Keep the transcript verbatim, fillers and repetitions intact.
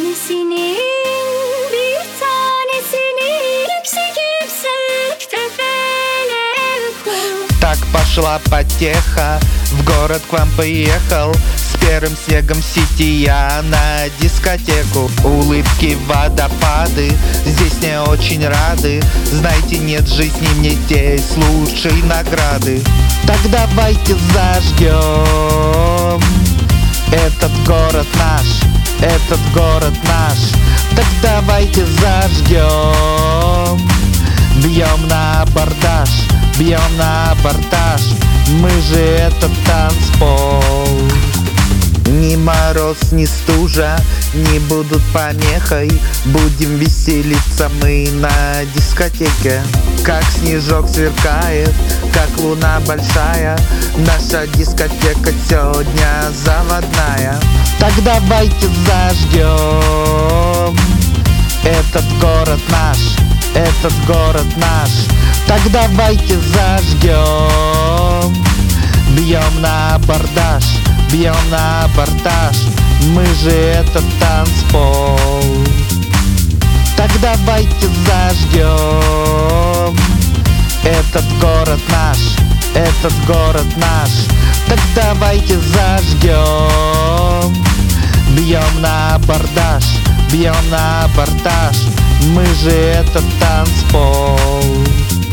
Senin bir tanesini yüksek yüksek tepelere koy. Так пошла потеха, в город к вам поехал. С первым снегом в сети я на дискотеку. Улыбки, водопады, здесь мне очень рады. Знаете, нет в жизни мне здесь лучшей награды. Так давайте зажгем этот город наш, этот город наш. Так давайте зажгем, бьем на абордаж, бьем на абордаж. Мы же это танцпол. Ни мороз, ни стужа не будут помехой. Будем веселиться мы на дискотеке. Как снежок сверкает, как луна большая. Наша дискотека сегодня заводная. Так давайте зажгем этот город наш, этот город наш. Так давайте зажгем, бьем на абордаж, бьем на абордаж. Мы же это танцпол. Так давайте зажгем этот город наш, этот город наш. Так давайте зажгем, бьем на абордаж, бьем на абордаж. Мы же это танцпол.